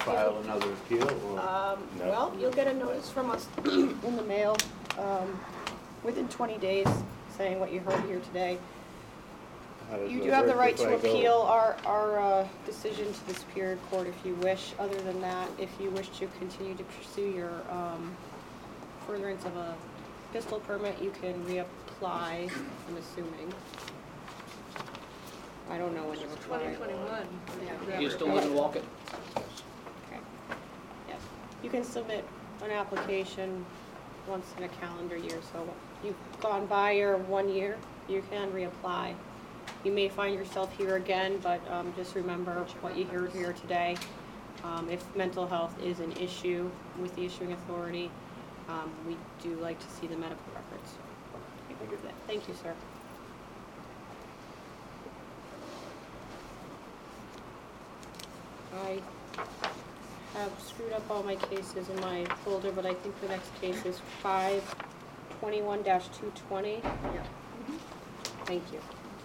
file another appeal, or? No? Well, you'll get a notice from us in the mail within 20 days saying what you heard here today. How does You it do have the work right if to I go- appeal our decision to the Superior Court if you wish. Other than that, if you wish to continue to pursue your furtherance of a pistol permit, you can reapply, I'm assuming. I don't know when you apply. 2021. Yeah. You still live in Walker? Okay. Yes. You can submit an application once in a calendar year, so you've gone by your 1 year, you can reapply. You may find yourself here again, but just remember what you heard here today. If mental health is an issue with the issuing authority, we do like to see the medical records. Thank you, sir. I have screwed up all my cases in my folder, but I think the next case is 521-220. Yeah. Thank you.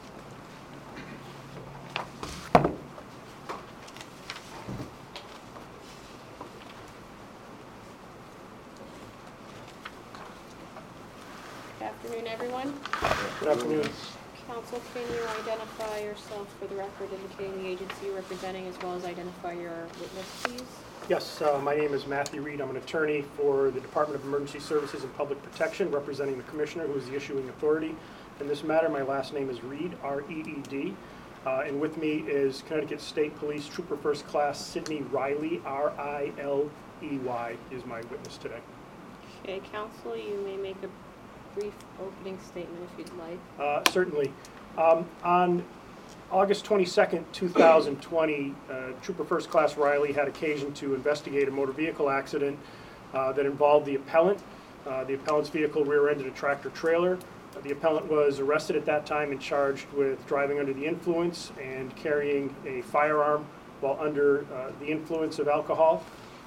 Good afternoon, everyone. Good afternoon. Counsel, can you identify yourself for the record, indicating the agency you're representing, as well as identify your witness, please? Yes, my name is Matthew Reed. I'm an attorney for the Department of Emergency Services and Public Protection, representing the Commissioner, who is the issuing authority in this matter. My last name is Reed, R-E-E-D. And with me is Connecticut State Police Trooper First Class Sidney Riley, R-I-L-E-Y, is my witness today. Okay, counsel, you may make a brief opening statement if you'd like. Certainly. On August 22nd, 2020, Trooper First Class Riley had occasion to investigate a motor vehicle accident that involved the appellant. The appellant's vehicle rear-ended a tractor-trailer. The appellant was arrested at that time and charged with driving under the influence and carrying a firearm while under the influence of alcohol.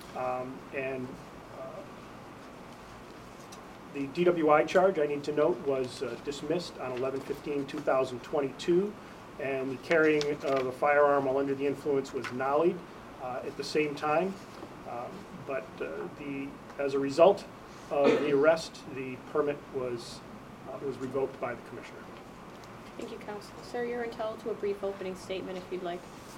The DWI charge, I need to note, was dismissed on 11/15/2022, and the carrying of a firearm while under the influence was nollied at the same time. As a result of the arrest, the permit was revoked by the Commissioner. Thank you, counsel. Sir, you're entitled to a brief opening statement if you'd like.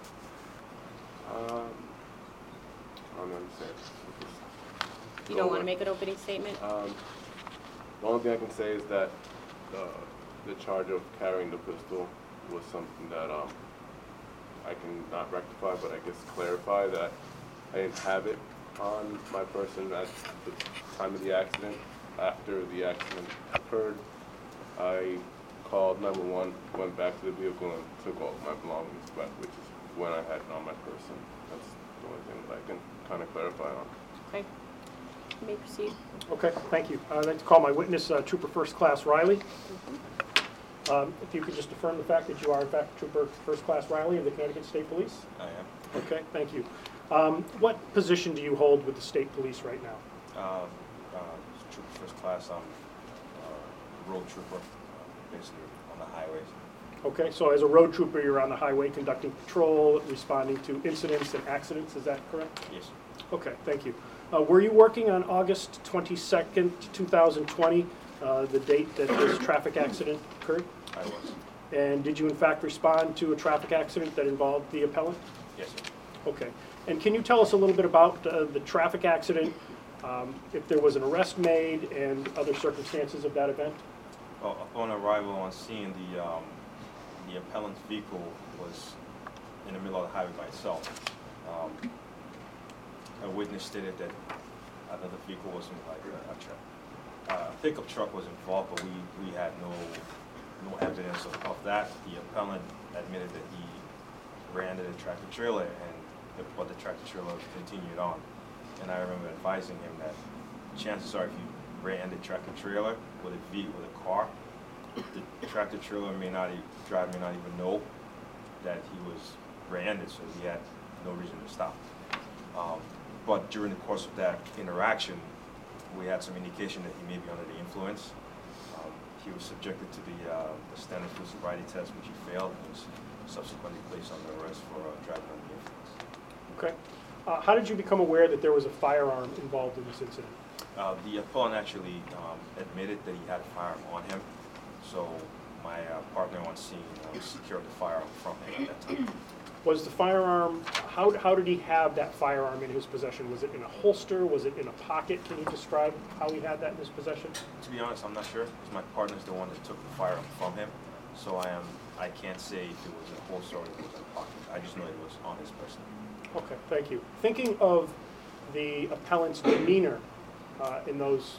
I'm unsafe. You don't want to make an opening statement? The only thing I can say is that the charge of carrying the pistol was something that I can not rectify, but I guess clarify that I didn't have it on my person at the time of the accident. After the accident occurred, I called 911, went back to the vehicle, and took all of my belongings back, which is when I had it on my person. That's the only thing that I can kind of clarify on. Okay. You may proceed. Okay, thank you. I'd like to call my witness, Trooper First Class Riley. If you could just affirm the fact that you are, in fact, Trooper First Class Riley of the Connecticut State Police? I am. Okay, thank you. What position do you hold with the State Police right now? Trooper First Class, I'm road trooper, basically on the highways. Okay, so as a road trooper, you're on the highway conducting patrol, responding to incidents and accidents, is that correct? Yes. Okay, thank you. Were you working on August 22nd, 2020, the date that this traffic accident occurred? I was. And did you in fact respond to a traffic accident that involved the appellant? Yes, sir. Okay. And can you tell us a little bit about the traffic accident, if there was an arrest made and other circumstances of that event? Well, upon arrival on scene, the appellant's vehicle was in the middle of the highway by itself. A witness stated that another vehicle wasn't like a pickup truck was involved, but we had no evidence of that. The appellant admitted that he ran into the tractor trailer, but the tractor trailer continued on. And I remember advising him that chances are if you ran the tractor trailer with a car, the tractor trailer driver may not even know that he was rear-ended, so he had no reason to stop. But during the course of that interaction, we had some indication that he may be under the influence. He was subjected to the standard field sobriety test, which he failed, and was subsequently placed under arrest for driving under the influence. Okay. How did you become aware that there was a firearm involved in this incident? The appellant actually admitted that he had a firearm on him, so my partner on scene secured the firearm from him at that time. Was the firearm, how did he have that firearm in his possession? Was it in a holster? Was it in a pocket? Can you describe how he had that in his possession? To be honest, I'm not sure, because my partner's the one that took the firearm from him, so I can't say if it was in a holster or if it was in a pocket. I just know it was on his person. Okay, thank you. Thinking of the appellant's demeanor in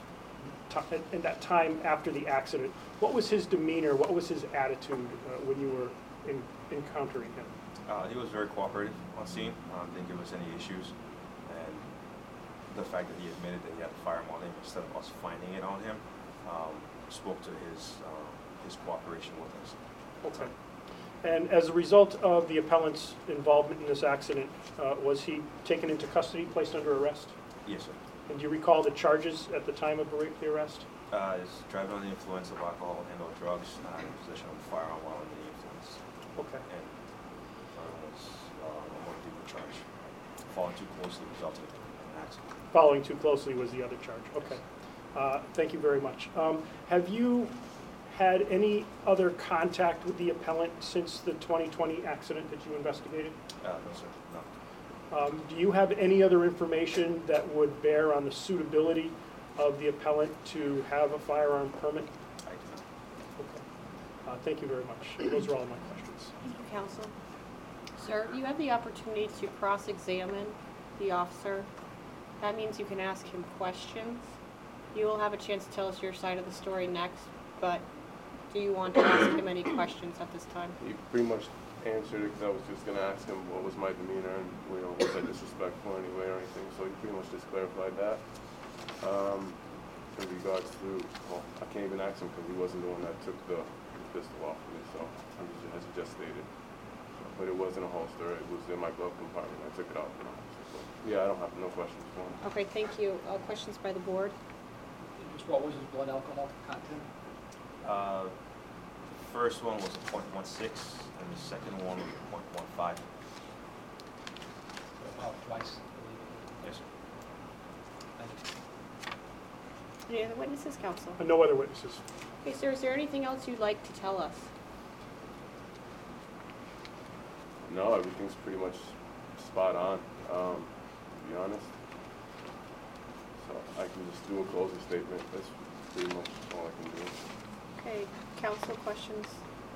that time after the accident, what was his demeanor, what was his attitude when you were encountering him? He was very cooperative on scene. Didn't give us any issues, and the fact that he admitted that he had a firearm on him instead of us finding it on him spoke to his cooperation with us. Okay. And as a result of the appellant's involvement in this accident, was he taken into custody, placed under arrest? Yes, sir. And do you recall the charges at the time of the arrest? Is driving under the influence of alcohol and/or drugs, possession of a firearm while under the influence, Okay. and a more deeper charge. Following too closely resulted in an accident. Following too closely was the other charge. Okay. Thank you very much. Have you had any other contact with the appellant since the 2020 accident that you investigated? No, sir. No. Do you have any other information that would bear on the suitability of the appellant to have a firearm permit? I do not. Okay. Thank you very much. Those are all my questions. Thank you, counsel. Sir, you have the opportunity to cross-examine the officer. That means you can ask him questions. You will have a chance to tell us your side of the story next, but do you want to ask him any questions at this time? He pretty much answered it, because I was just gonna ask him what was my demeanor and, was I disrespectful in any way or anything, so he pretty much just clarified that. In regards to, well, I can't even ask him because he wasn't the one that took the pistol off of me, so, as he just stated. But it wasn't a holster, it was in my glove compartment, I took it out. So, yeah, I don't have no questions for him. Okay, thank you. Questions by the board? Just what was his blood alcohol content? The first one was a .16, and the second one was a .15. About twice, Yes, sir. I believe. Any other witnesses, counsel? No other witnesses. Okay, sir, is there anything else you'd like to tell us? No, everything's pretty much spot on, to be honest. So I can just do a closing statement, that's pretty much all I can do. Okay, counsel, questions?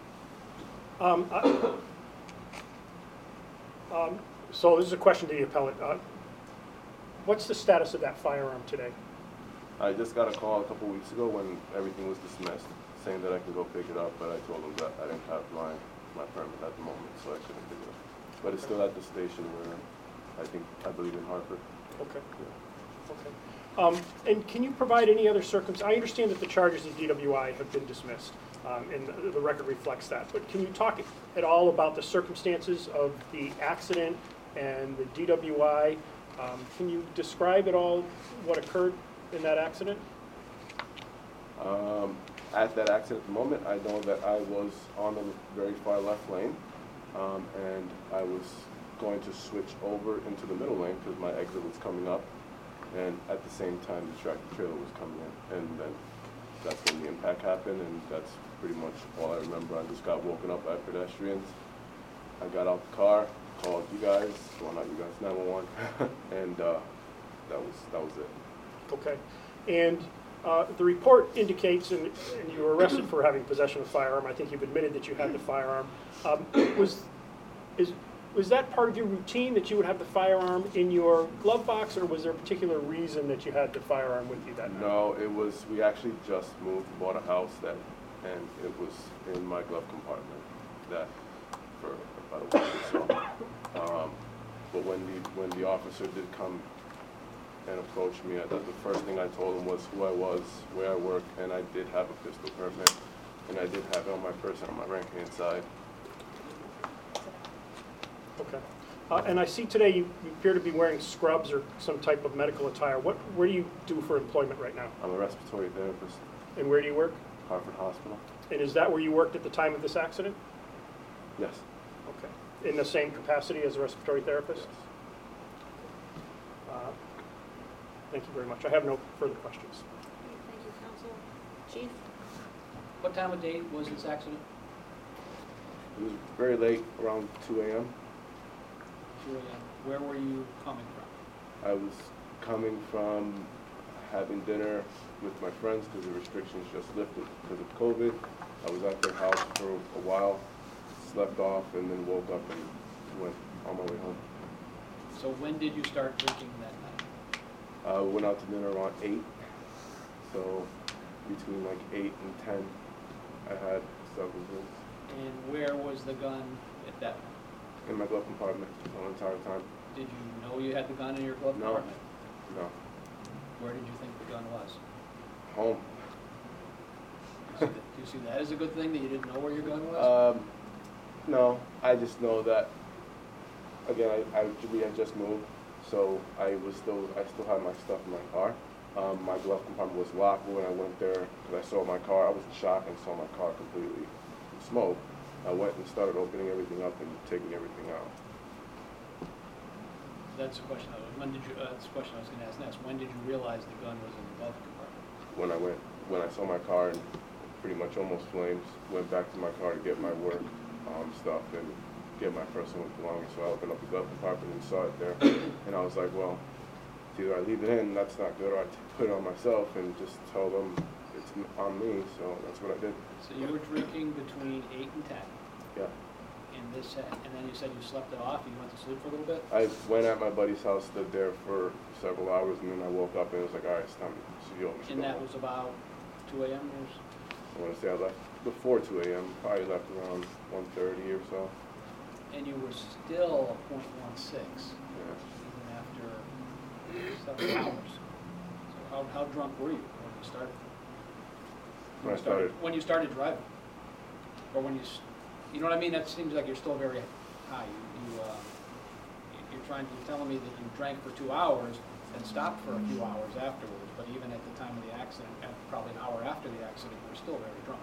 So this is a question to the appellant. What's the status of that firearm today? I just got a call a couple weeks ago when everything was dismissed, saying that I could go pick it up, but I told them that I didn't have my permit at the moment, so I couldn't pick it up. But it's still at the station where I believe in Hartford. Okay. Yeah. Okay. And can you provide any other I understand that the charges of DWI have been dismissed, and the record reflects that. But can you talk at all about the circumstances of the accident and the DWI? Can you describe at all what occurred in that accident? At that accident at the moment, I know that I was on the very far left lane, and I was going to switch over into the middle lane because my exit was coming up, and at the same time the tractor trailer was coming in, and then that's when the impact happened, and that's pretty much all I remember. I just got woken up by pedestrians. I got out the car, called you guys, well not you guys, 911, and that was it. Okay. And the report indicates, and you were arrested for having possession of a firearm. I think you've admitted that you had the firearm. Was that part of your routine that you would have the firearm in your glove box, or was there a particular reason that you had the firearm with you that night? No, it was, we actually just moved, bought a house and it was in my glove compartment for about a week or so. But when the officer did come and approach me, the first thing I told him was who I was, where I work, and I did have a pistol permit, and I did have it on my person on my right-hand side. Okay. And I see today you appear to be wearing scrubs or some type of medical attire. Where do you do for employment right now? I'm a respiratory therapist, And where do you work? Hartford Hospital. And is that where you worked at the time of this accident? Yes. Okay. In the same capacity as a respiratory therapist? Yes. Thank you very much. I have no further questions. Thank you, Counsel. Chief? What time of day was this accident? It was very late, around 2 a.m. 2 a.m. Where were you coming from? I was coming from having dinner with my friends because the restrictions just lifted because of COVID. I was at their house for a while, slept off, and then woke up and went on my way home. So when did you start drinking that night? Went out to dinner around 8, so between like 8 and 10, I had several drinks. And where was the gun at that point? In my glove compartment the entire time. Did you know you had the gun in your glove No. compartment? No. Where did you think the gun was? Home. Do you see that as a good thing, that you didn't know where your gun was? No, I just know that, again, we had just moved, so I still had my stuff in my car. My glove compartment was locked when I went there, because I saw my car, I was in shock and saw my car completely smoked. I went and started opening everything up and taking everything out. That's the question I was, that's the question I was gonna ask next. When did you realize the gun was in the glove compartment? When I saw my car and pretty much almost flames, went back to my car to get my work stuff and get my personal belongings. So I opened up the glove compartment and saw it there, and I was like, well, it's either I leave it in, that's not good, or I put it on myself and just tell them it's on me. So that's what I did. So you were drinking between 8 and 10, Yeah. and then you said you slept it off, you went to sleep for a little bit? I went at my buddy's house, stood there for several hours, and then I woke up and it was like, all right, it's time to see you. And that was about 2 a.m. or so? I want to say I left before 2 a.m., probably left around 1:30 or so. And you were still at .16, Yeah. even after several hours. So how drunk were you when you started? When I started, When you started driving? Or when you know what I mean? That seems like you're still very high. You're telling me that you drank for 2 hours and stopped for a few hours afterwards, but even at the time of the accident, and probably an hour after the accident, you were still very drunk.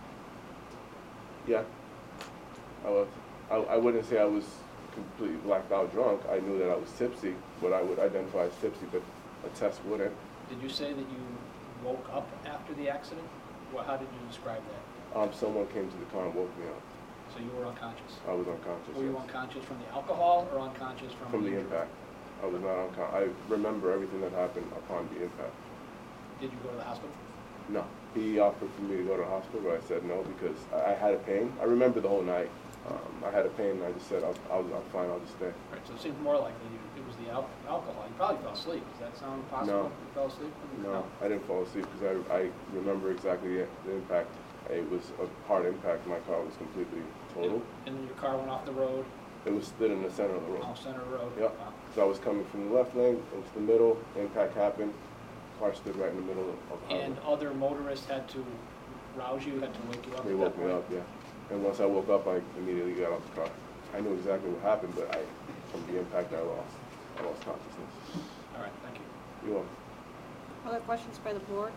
yeah, I was. I wouldn't say I was completely blacked out drunk. I knew that I was tipsy, what I would identify as tipsy, but a test wouldn't. Did you say that you woke up after the accident? How did you describe that? Someone came to the car and woke me up. So you were unconscious? I was unconscious. Were you yes. unconscious from the alcohol or unconscious from the injury? impact. I was not unconscious. I remember everything that happened upon the impact. Did you go to the hospital? No. He offered for me to go to the hospital, but I said no because I had a pain. I remember the whole night. I had a pain, and I just said, I'm fine, I'll just stay. Right, so it seems more likely it was the alcohol. You probably fell asleep. Does that sound No. possible? You fell asleep? No, I didn't fall asleep because I remember exactly the impact. It was a hard impact. My car was completely totaled. And then your car went off the road? It was stood in the center of the road. Off center road? Yep. Wow. So I was coming from the left lane into the middle. Impact happened. Car stood right in the middle of the highway. And other motorists had to rouse you, had to wake you up? They at woke that me point? up, yeah. And once I woke up, I immediately got out the car. I knew exactly what happened, but from the impact, I lost consciousness. All right, thank you. You're welcome. Other questions by the board?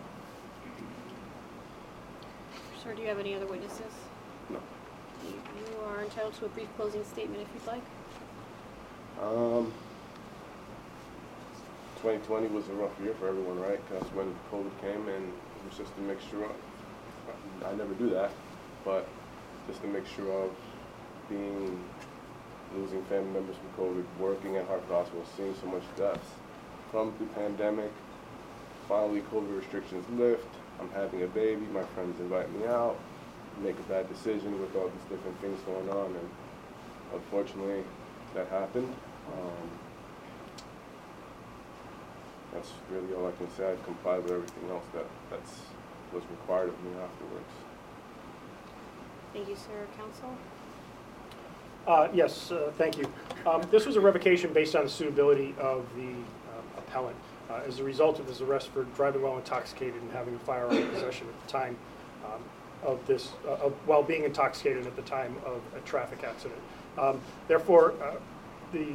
Sir, do you have any other witnesses? No. You are entitled to a brief closing statement if you'd like. 2020 was a rough year for everyone, right? Because when COVID came and it was just a mixture of, I never do that, but just a mixture of losing family members from COVID, working at Hartford Hospital, seeing so much deaths from the pandemic. Finally, COVID restrictions lift. I'm having a baby. My friends invite me out. Make a bad decision with all these different things going on, and unfortunately, that happened. That's really all I can say. I complied with everything else that was required of me afterwards. Thank you, sir. Counsel? Yes, thank you. This was a revocation based on the suitability of the appellant as a result of his arrest for driving while intoxicated and having a firearm in possession at the time while being intoxicated at the time of a traffic accident. Therefore, the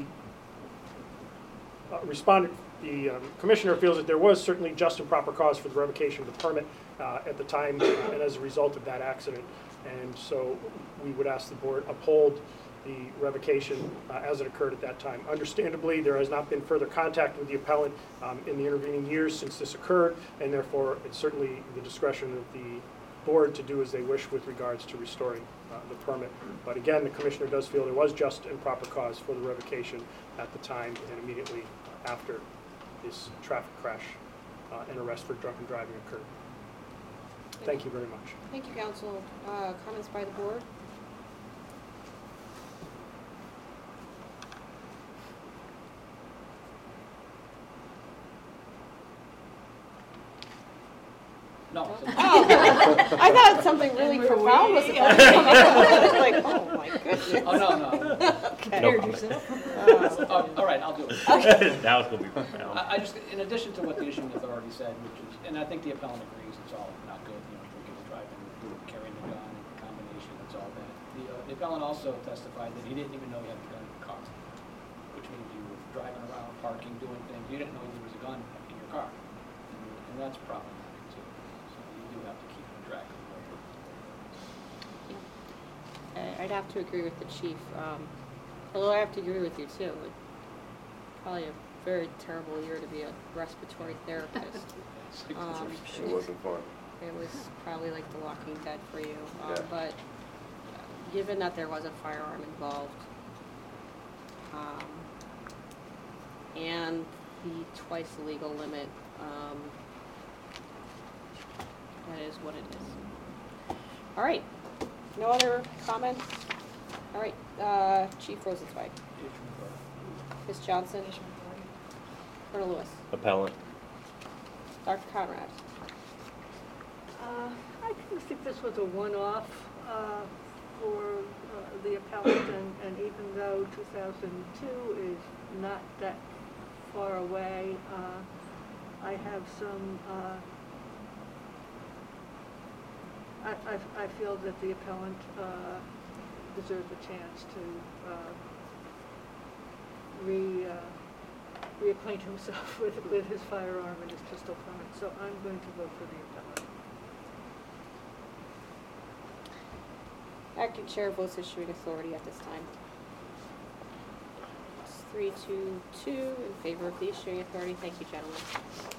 commissioner feels that there was certainly just and proper cause for the revocation of the permit at the time and as a result of that accident. And so we would ask the board uphold the revocation as it occurred at that time. Understandably, there has not been further contact with the appellant in the intervening years since this occurred, and therefore it's certainly the discretion of the board to do as they wish with regards to restoring the permit. But again, the commissioner does feel there was just and proper cause for the revocation at the time and immediately after this traffic crash and arrest for drunken driving occurred. Thank you very much. Thank you, council. Comments by the board? No. Oh, I thought something really profound was about to come out. I was like, oh my goodness. Oh, no. Okay. No comment. All right, I'll do it. Now it's gonna be profound. I just, in addition to what the issuing authority said, which is, and I think the appellant agrees, it's all not good, drinking and driving, carrying the gun, combination, it's all bad. The appellant also testified that he didn't even know he had a gun in the car, which means you were driving around, parking, doing things, you didn't know there was a gun in your car. And that's problematic too. So you do have to keep track of it. I'd have to agree with the chief, although I have to agree with you too. It's probably a very terrible year to be a respiratory therapist. It wasn't fun. It was probably like The Walking Dead for you. Yeah. But given that there was a firearm involved, and the twice legal limit, that is what it is. All right. No other comments? All right. Chief Rosenzweig. Ms. Johnson. Colonel Lewis. Appellant. Dr. Conrad. I think this was a one-off for the appellant, and even though 2002 is not that far away, I have some, I feel that the appellant deserves a chance to reacquaint himself with his firearm and his pistol permit, so I'm going to vote for the appellant. Acting Chair votes issuing authority at this time. It's 3-2-2 in favor of the issuing authority. Thank you, gentlemen.